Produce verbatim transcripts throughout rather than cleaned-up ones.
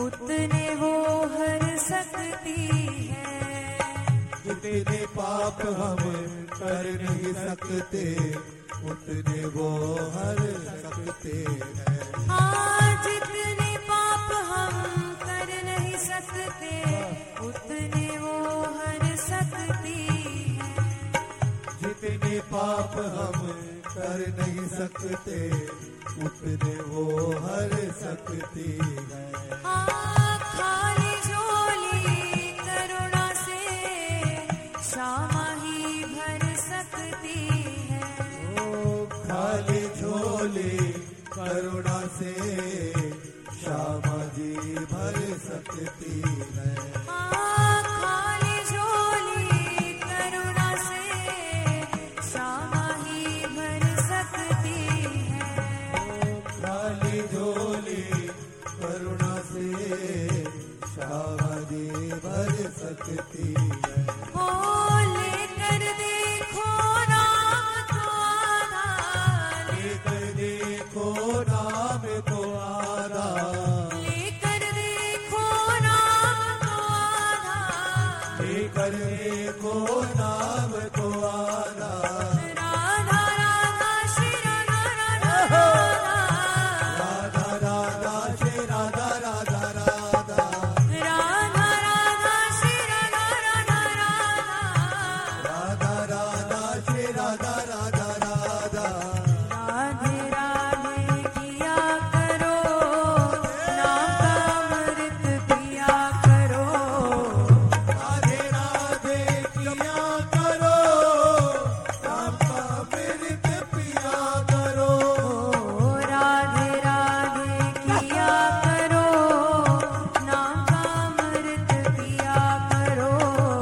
उतने वो हर सकती है। जितने पाप हम कर नहीं सकते उतने वो हर सकते हैं। हाँ, जितने पाप हम कर नहीं सकते उतने वो हर सकती है। जितने पाप हम कर नहीं सकते उतने वो हर सकती है। हाँ, खाली झोली करुणा से क्षमा ही भर सकती है। ओ खाली झोली करुणा से क्षमा जी भर सकती है। हाँ, खाली झोली करुणा से क्षमा ही भर सकती है। खाली झोली करुणा से क्षमा जी भर सकती है। ओ लेकर देखो नाम तो आधार, लेकर देखो नाम को आधार, लेकर देखो नाम तो आधार। लेकर देखो नाम को आधार। राधा राधा श्री राधा राधा राधा, राधा राधा श्री राधा राधा राधा, राधा राधा श्री राधा राधा राधा। राधा राधा श्री राधा राधा राधा। राधे राधे किया करो, नाम का अमृत पिया करो। राधे राधे किया करो, नाम का अमृत पिया करो। राधे राधे किया करो, नाम का अमृत पिया करो।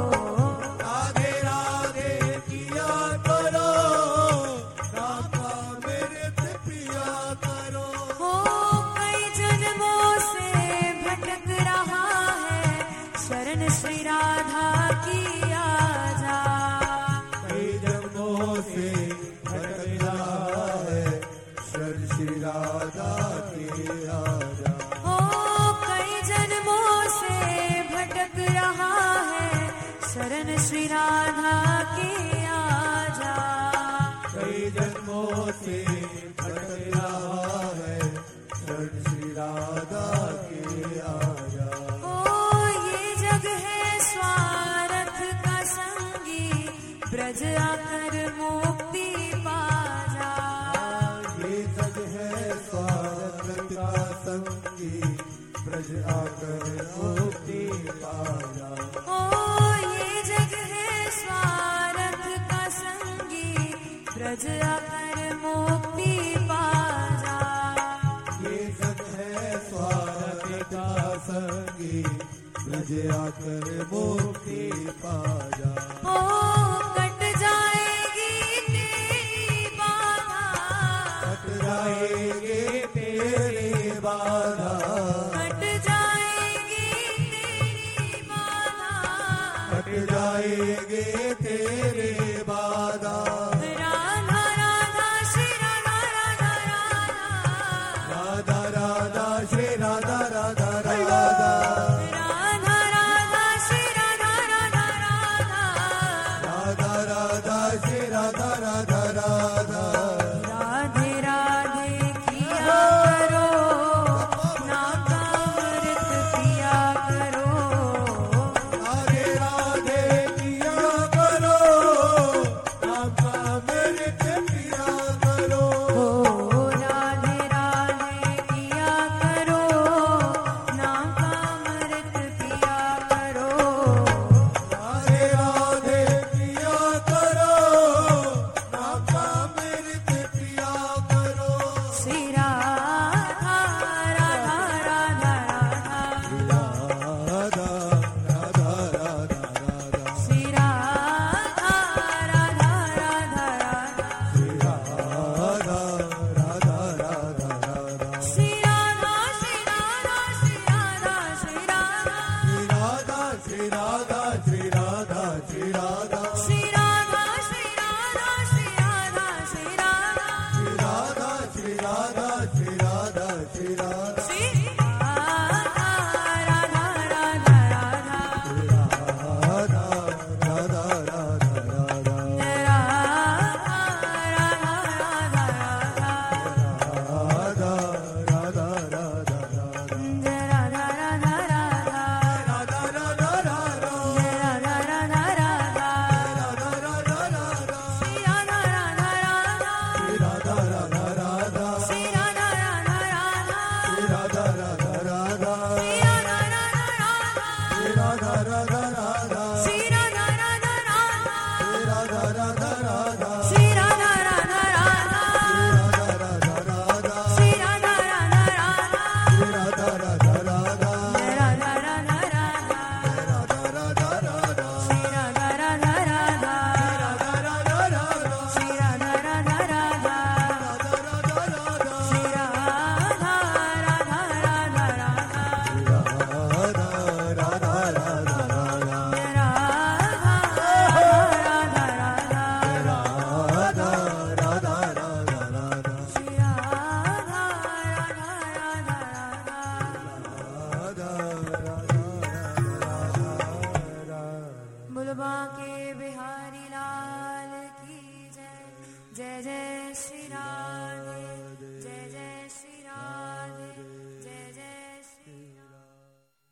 राधे राधे किया करो, नाम का अमृत पिया करो। हो कई जन्मों से भटक रहा है, शरण श्री राधा की आजा। कई जन्मों से भटक रहा है, शरण श्री राधा के आजा। हो कई जन्मों से भटक रहा है, शरण श्री राधा की आजा। कई जन्मों से भटक रहा है, शरण श्री राधा के आजा। ओ ये जग है स्वार्थ का संगी, ब्रज आकर मुक्ति पा जा। ये जग है स्वार्थ का संगी, ब्रज आकर मुक्ति पाया। ओ ये जग है स्वार्थ का संगी, ब्रज आकर मुक्ति पा जा। ये जग है स्वार्थ का संगी, ब्रज आकर मुक्ति पाया। ओ कट जाएगी तेरी बाधा, कट जाएंगे तेरे बाधा, कट जाएगी तेरी बाधा। कट जाएंगे तेरे बाधा। राधा राधा श्री राधा राधा राधा, राधा राधा श्री राधा